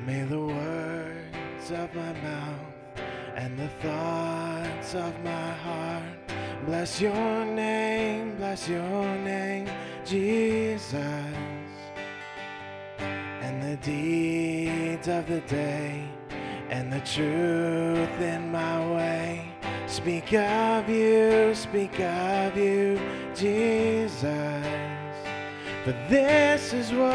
May the words of my mouth and the thoughts of my heart bless your name, Jesus. And the deeds of the day and the truth in my way speak of you, Jesus. For this is what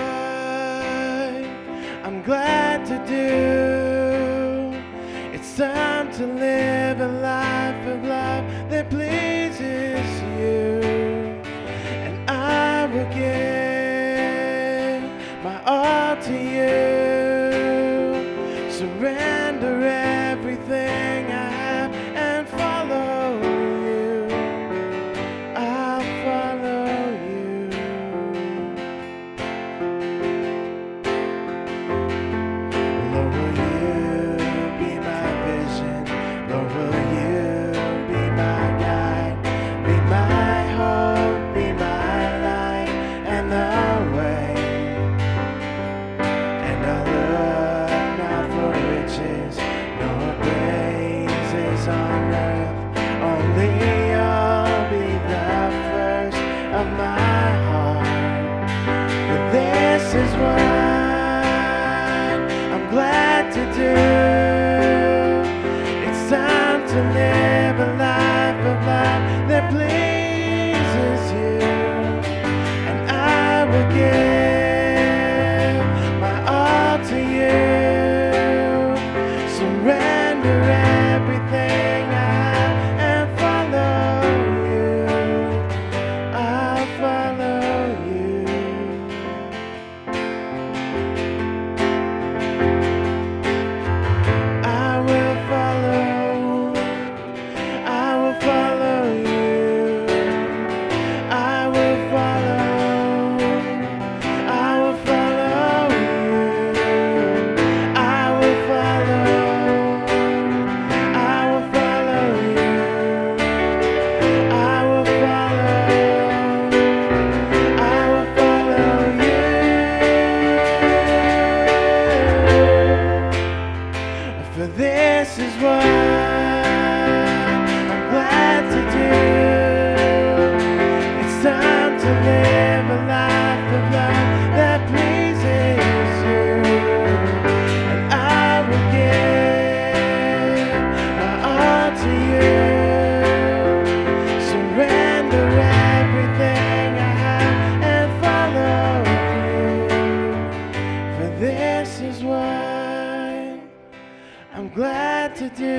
I'm glad to do. It's time to live a life of love that pleases you. And I will give my all to you. Surrender everything I have and follow you. I'll follow you. Lord, will you be my vision? Lord, will you be my guide? Be my hope, be my light and the way. And I'll look not for riches, nor praises on earth. Only you'll be the first of my heart. But this is what I'm glad to do. It's time to live a life of love that pleases you. And I will give my all to you. Surrender everything I have and follow you. I'll follow you. I will follow. I will follow you. I will follow. I will follow you. I will follow. I will follow you. I will follow. I will follow you. For this is what I'm glad to do. It's time to live a life of love that pleases you. And I will give my all to you. Surrender everything I have and follow you. For this is what I'm glad to do.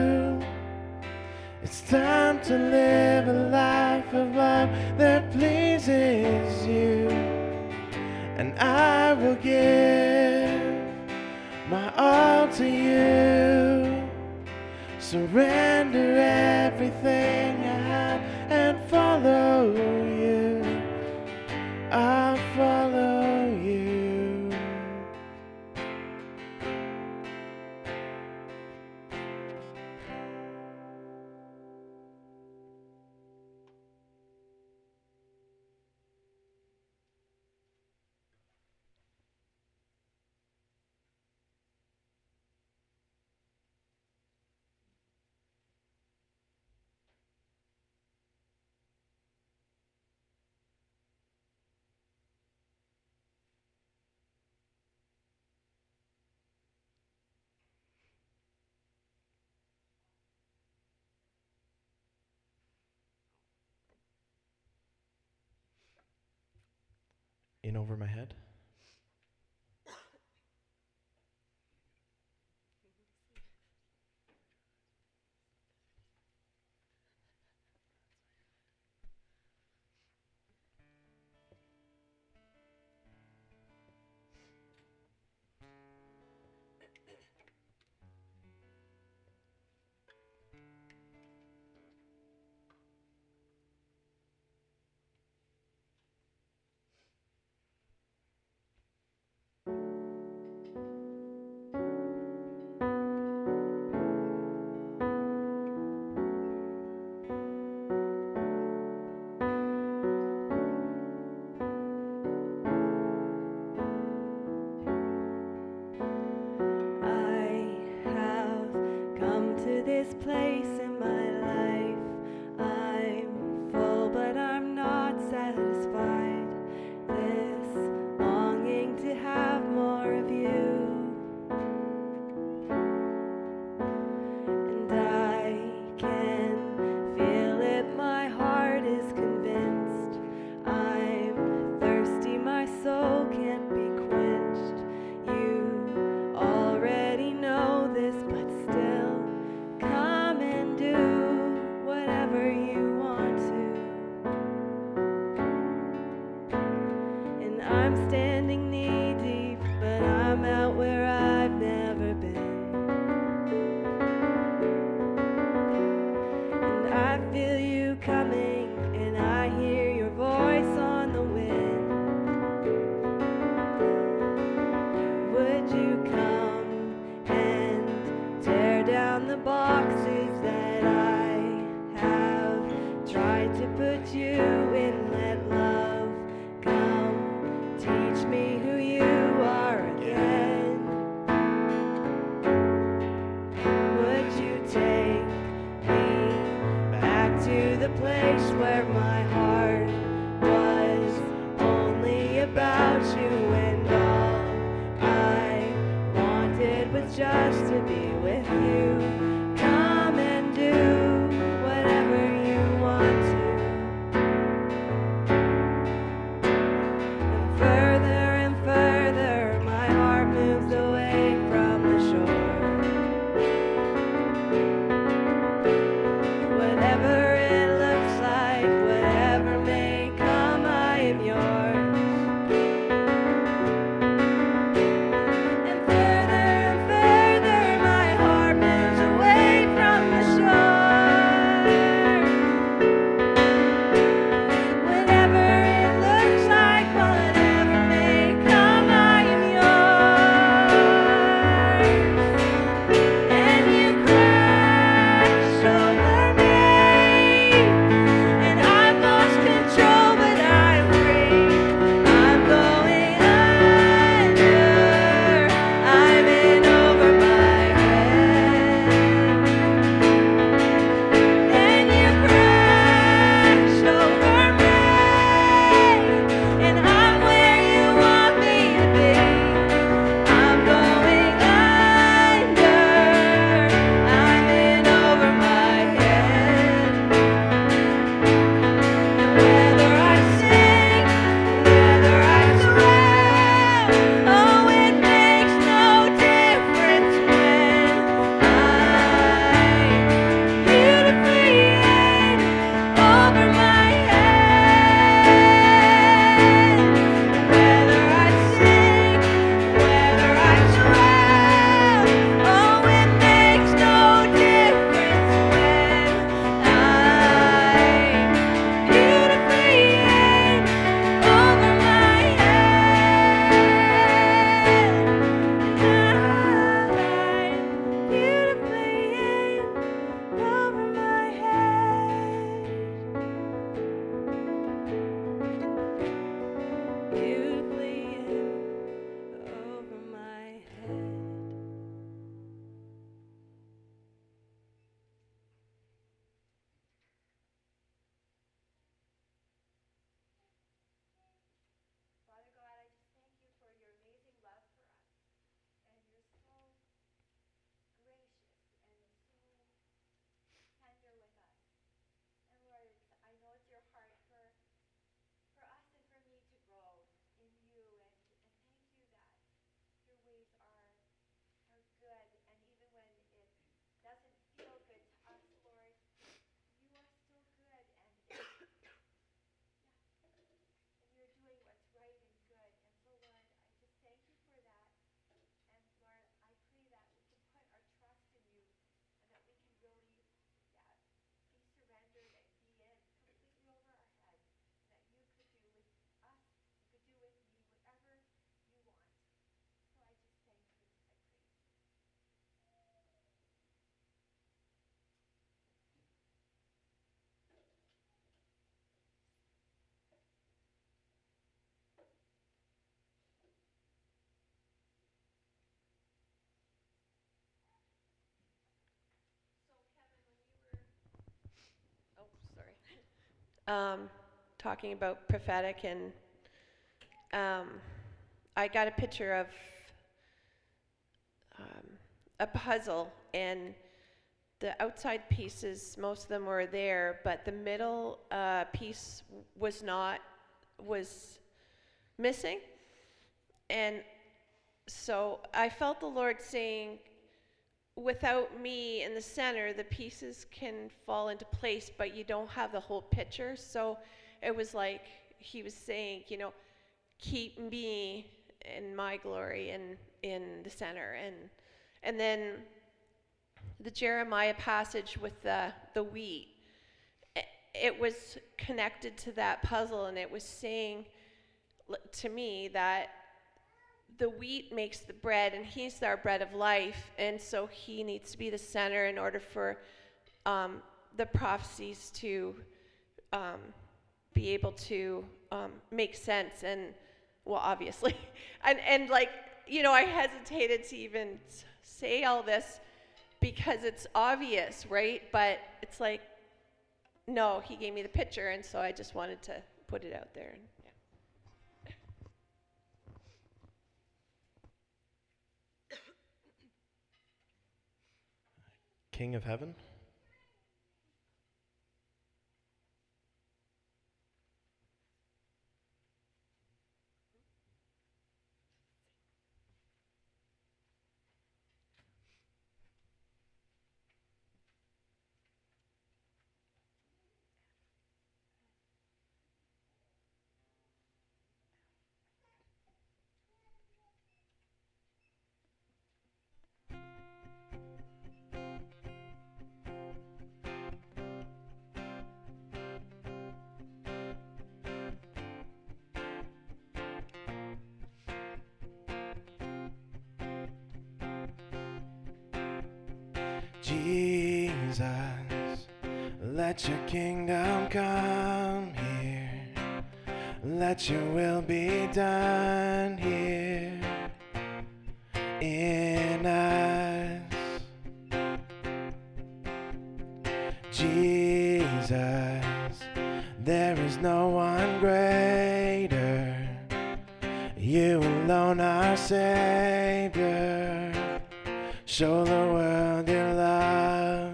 It's time to live a life of love that pleases you. And I will give my all to you. Surrender everything I have and follow you. I'll follow you. In over my head. this place in my life. I'm full, but I'm not satisfied. This longing to have more of you. And I can feel it, my heart is convinced. I'm thirsty, my soul can't be quenched. You already know this, but still, come and do whatever you want to. And I'm standing knee deep, but I'm out where I've never been. And I feel you coming, and I hear your voice on the wind. Would you come and tear down the boxes that I have tried to put you in? Let love come, teach me who you are again. Would you take me back to the place where my heart was only about you, and all I wanted was just to be with you? Come and do whatever you want to. And further, my heart moves away from the shore. Whatever it looks like, whatever may come, I am yours. And further, my heart moves talking about prophetic, and I got a picture of a puzzle, and the outside pieces, most of them were there, but the middle piece was missing. And so I felt the Lord saying, without me in the center, the pieces can fall into place, but you don't have the whole picture. So it was like he was saying, keep me in my glory and in the center. And then the Jeremiah passage with the wheat, it was connected to that puzzle, and it was saying to me that the wheat makes the bread, and he's our bread of life, and so he needs to be the center in order for the prophecies to be able to make sense. And well, obviously, and like, I hesitated to even say all this because it's obvious, right? But it's like, no, he gave me the picture, and so I just wanted to put it out there. King of Heaven. Jesus, let your kingdom come here. Let your will be done here in us. Jesus, there is no one greater. You alone are Savior. Show the world your love.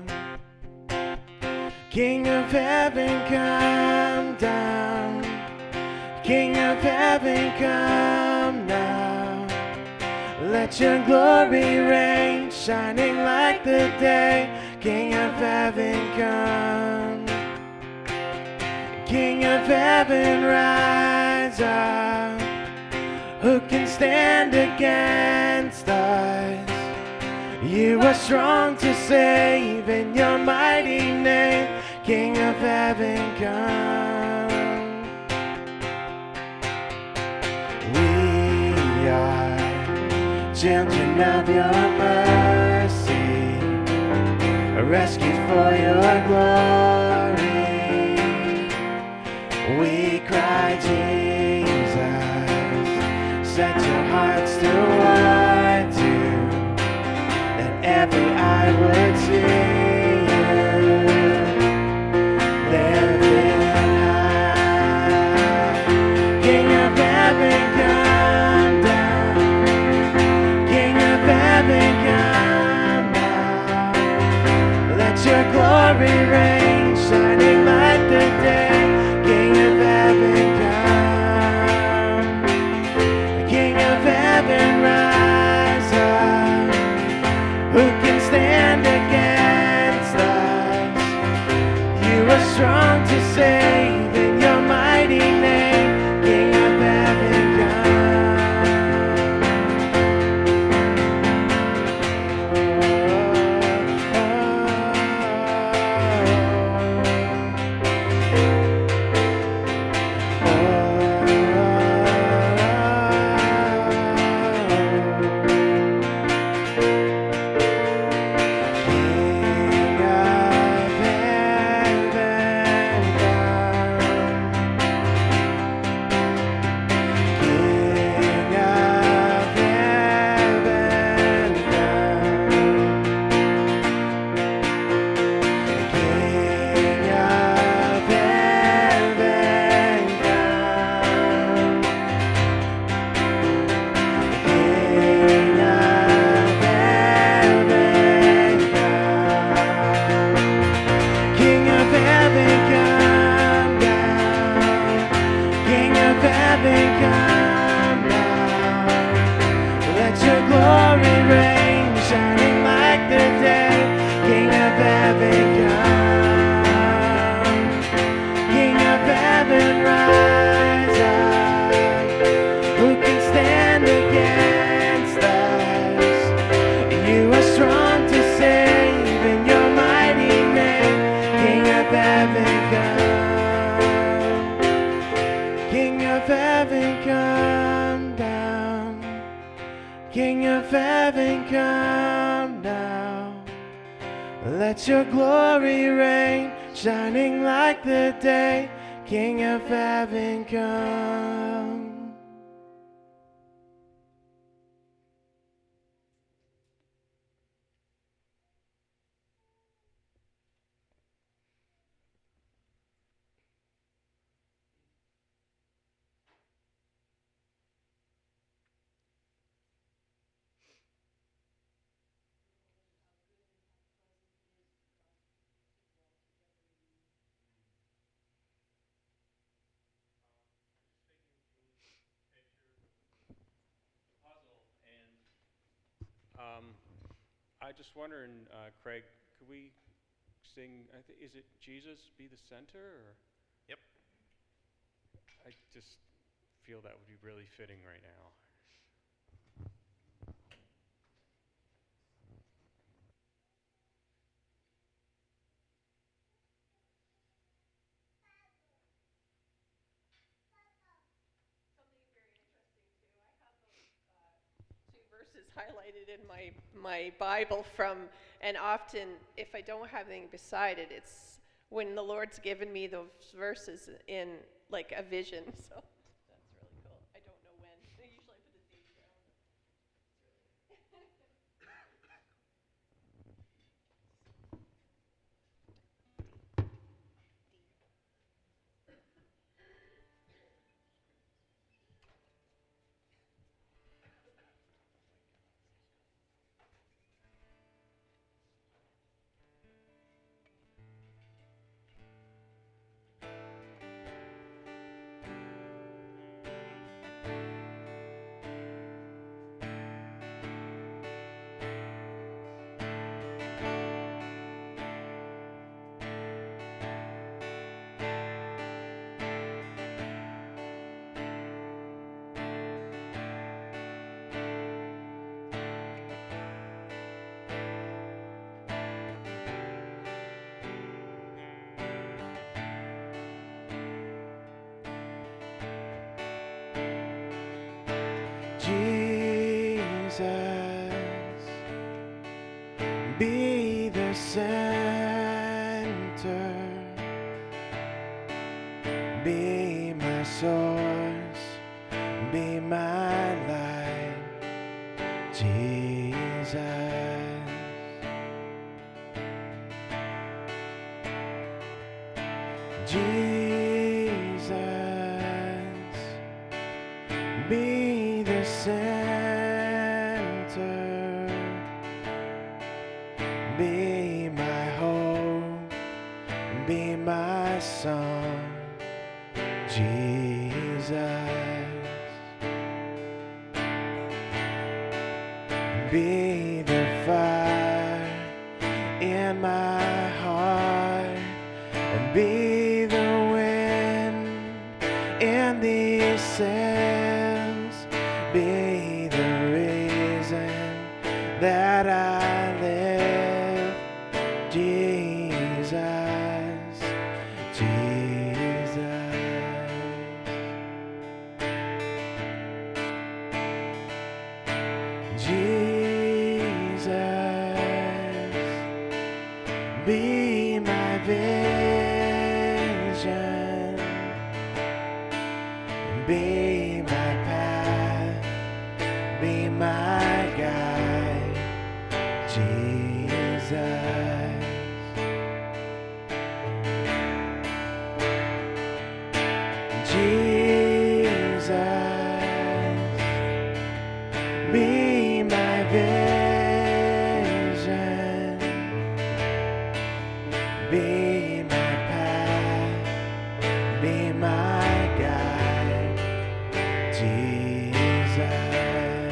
King of heaven, come down. King of heaven, come now. Let your glory reign, shining like the day. King of heaven, come. King of heaven, rise up. Who can stand against us? You are strong to save in your mighty name. King of heaven, come. We are children of your mercy, rescued for your glory. We cry, Jesus, set your hearts to what do. Every eye would see you, lifted high. King of heaven, come down. King of heaven, come down. Let your glory reign, shining like the day. King of heaven, come. King of heaven, rise up. Who can stand against us? You are strong to save in your mighty name. King of heaven, come. Let your glory reign, shining like the day, King of heaven come. I just wondering, Craig, could we sing? Is it Jesus Be the Center? Or? Yep. I just feel that would be really fitting right now. Verses highlighted in my Bible from, and often if I don't have anything beside it, it's when the Lord's given me those verses in like a vision. So that's really cool. I don't know when. Usually I put the date down. Jesus, be the center, be my source, be my light, Jesus. Jesus, be the center, be my hope, be my song, Jesus. Be the fire in my heart, and be the wind in these sails, be the reason that I live, Jesus, Jesus. Jesus, be my vision, be my path, be my guide, Jesus. Jesus, be my vision, be my path, be my guide, Jesus.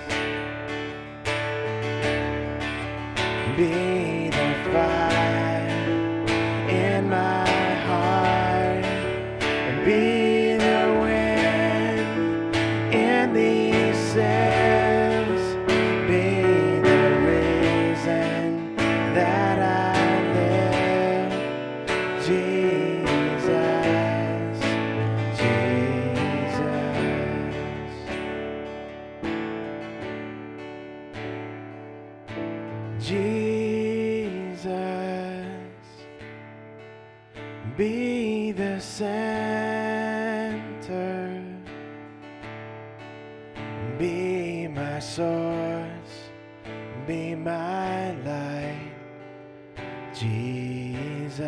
Be the fire in my heart, and be the wind in these sails, be the reason that I live, Jesus, Jesus, Jesus. be the center, be my source, be my light, Jesus.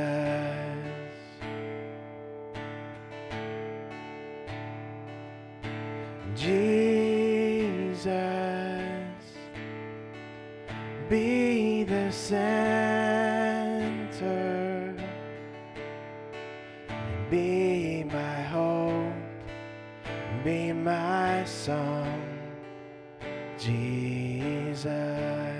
Jesus, be the center, be my hope, be my song, Jesus.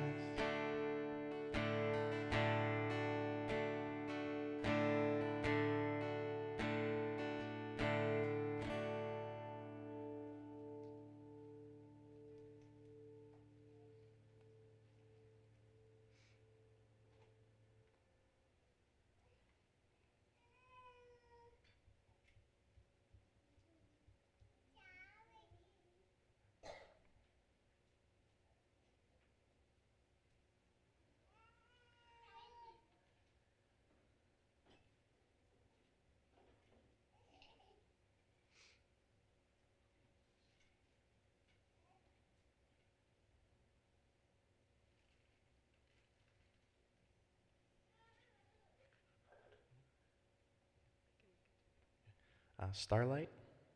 Starlight.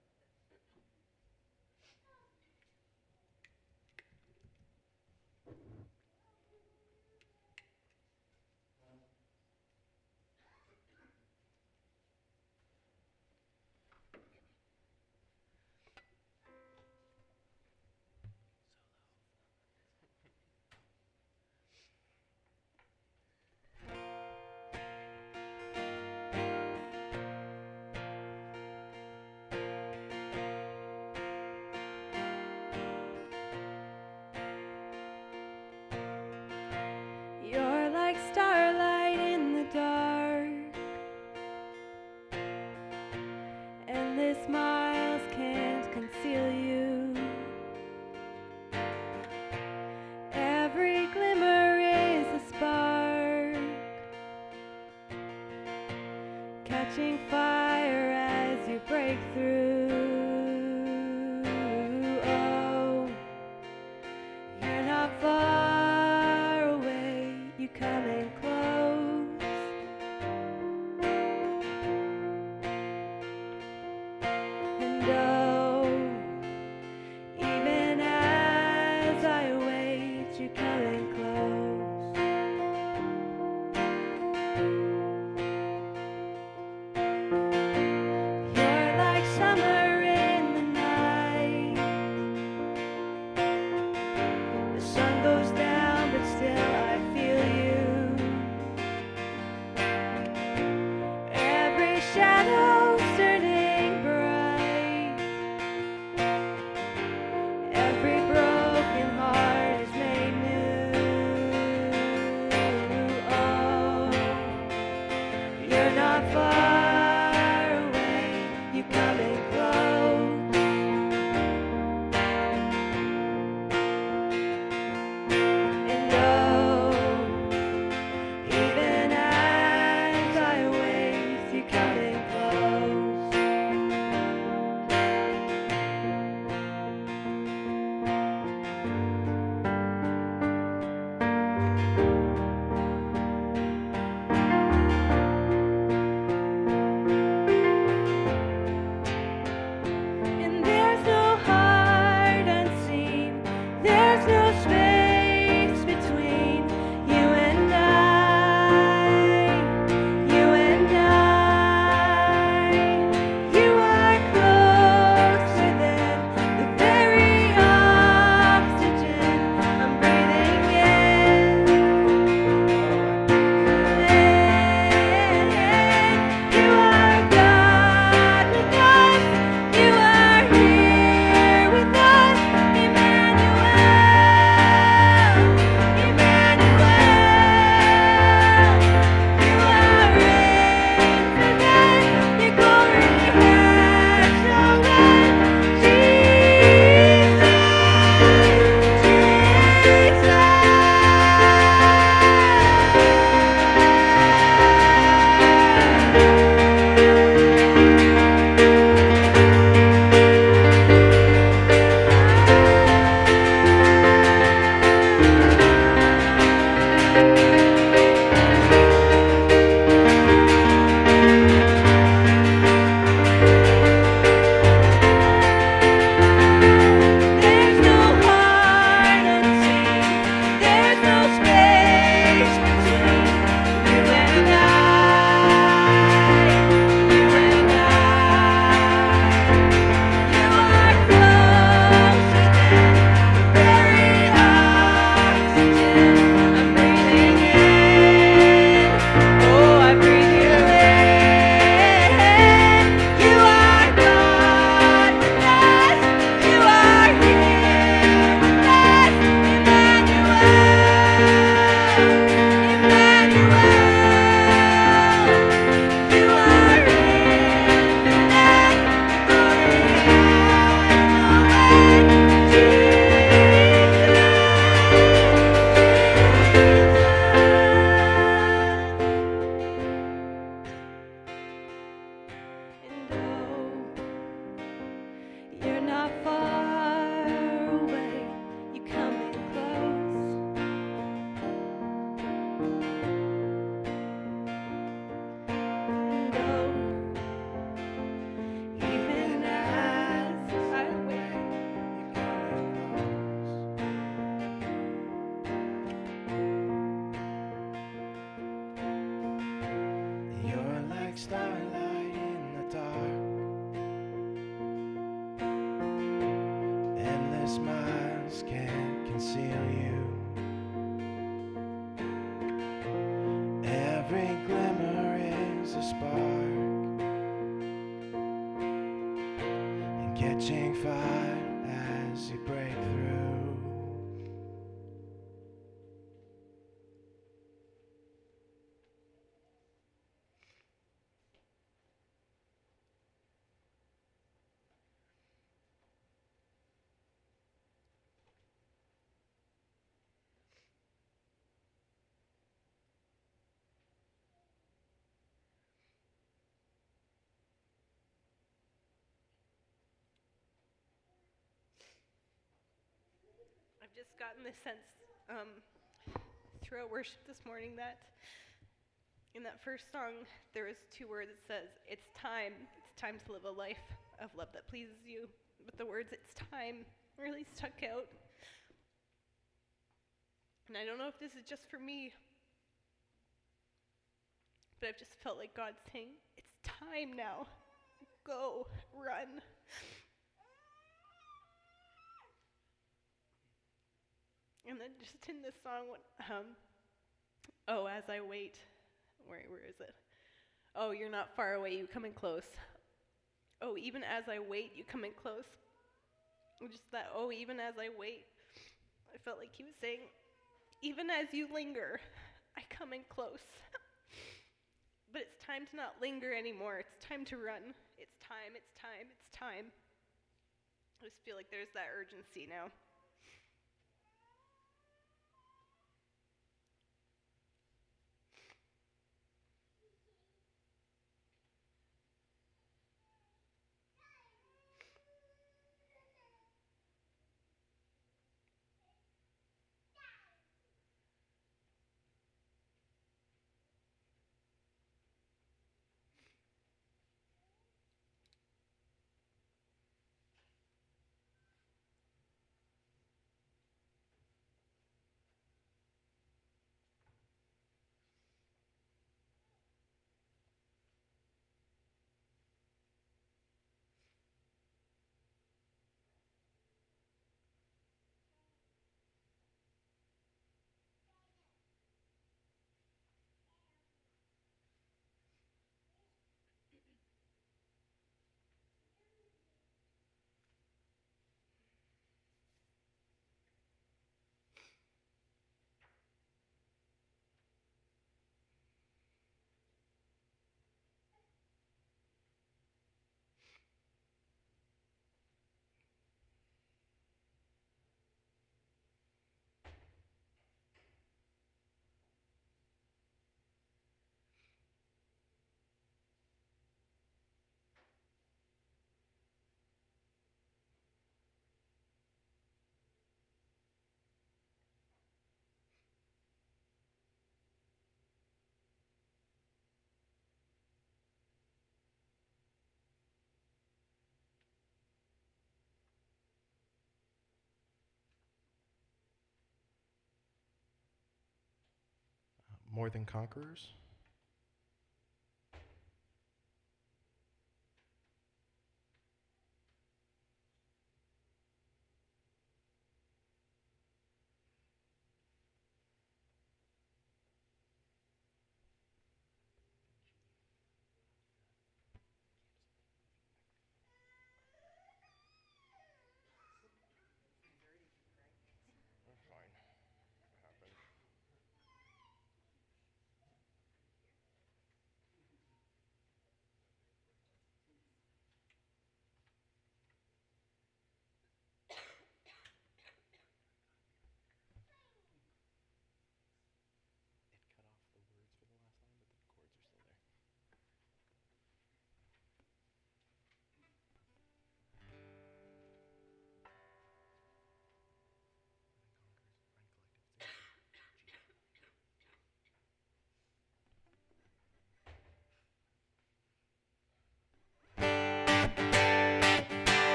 You're like starlight in the dark. Endless miles can't conceal you. Every glimmer is a spark, catching fire as you break through. Oh, you're not far away, you coming close. And oh, even as I wait, you coming close. You're like summer in the night. The sun goes down, but still I feel you. Every shadow's turning bright. Every broken heart is made new. like starlight in the dark. Endless miles can't conceal you. Every glimmer is a spark, and catching fire as you break through. I've just gotten this sense throughout worship this morning that in that first song there was 2 words. It says, it's time to live a life of love that pleases you. But the words, it's time, really stuck out. And I don't know if this is just for me, but I've just felt like God saying, it's time now. Go, run. And then just in this song, oh, as I wait, where is it? Oh, you're not far away, you coming close. Oh, even as I wait, you coming close. Just that, oh, even as I wait, I felt like he was saying, even as you linger, I coming close. But it's time to not linger anymore. It's time to run. It's time, it's time, it's time. I just feel like there's that urgency now. More Than Conquerors. Fine. It happened.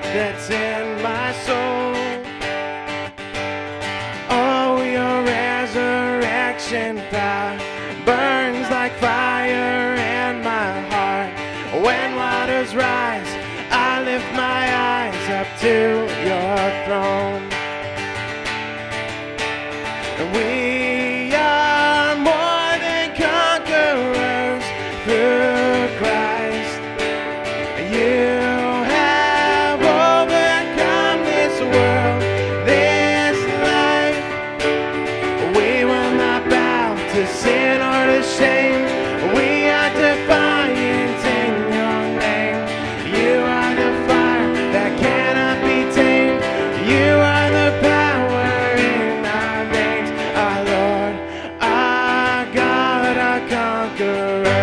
that's in my soul. Oh, your resurrection power burns like fire in my heart. When waters rise, I lift my eyes up to your throne. We are more than conquerors through Christ. You have overcome this world, this life. We will not bow to sin or to shame. We are defiant in your name. You are the fire that cannot be tamed. You are the power in our veins. Our Lord, our God, our conqueror.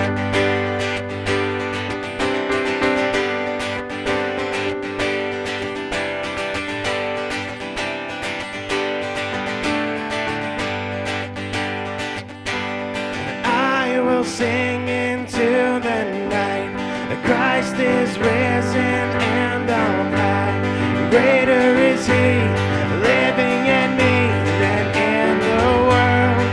I will sing into the night that Christ is risen and on high. Greater is He living in me than in the world.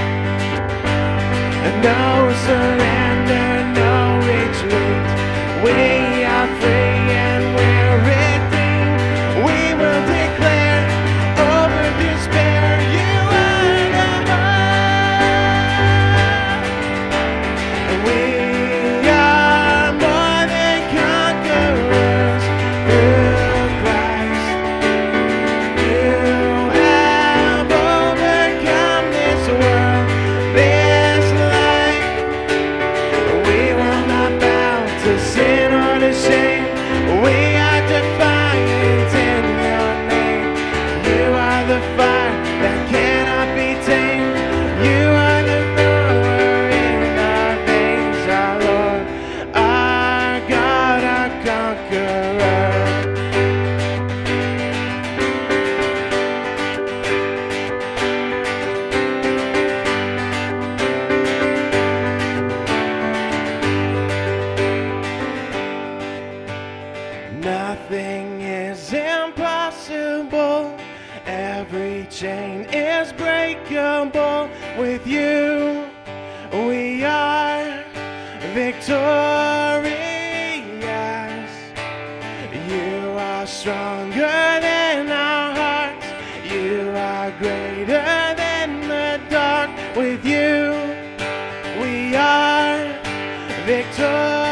No surrender, no retreat. We are free and we're redeemed. We will declare over despair, you are the hope. We are more than conquerors through Christ. You have overcome this world, this life. We will not bow to sin or to shame. We are defiant in your name. You are the fire that cannot be tamed. You are the power in our veins, our Lord, our God, our conqueror. Nothing is impossible. Every chain is breakable. With you, we are victorious. You are stronger than our hearts. You are greater than the dark. With you, we are victorious.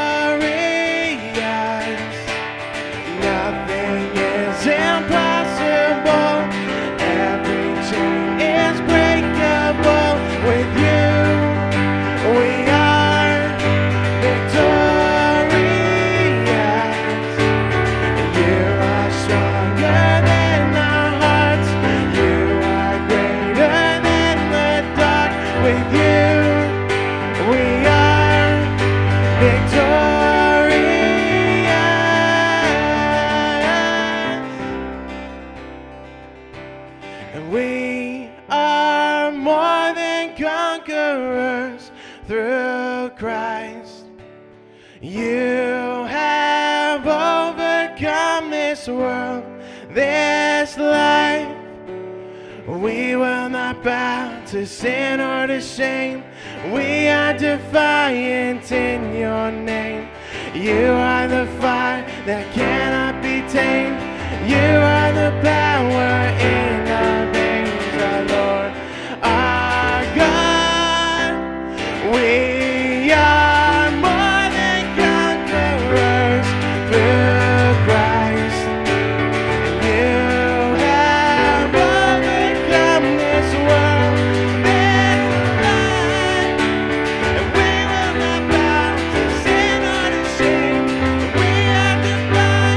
Nothing is impossible. Every chain is breakable. With you, we are victorious. You are stronger than our hearts. You are greater than the dark. With you, we are victorious. And we are more than conquerors through Christ. You have overcome this world, this life. We will not bow to sin or to shame. We are defiant in your name. You are the fire that cannot be tamed. You are the power in our veins, our Lord, our God. We are more than conquerors through Christ. You have overcome this world, this life. And we will not bow to sin or to shame. We are defiant.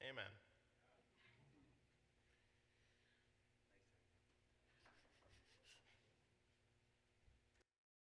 Amen.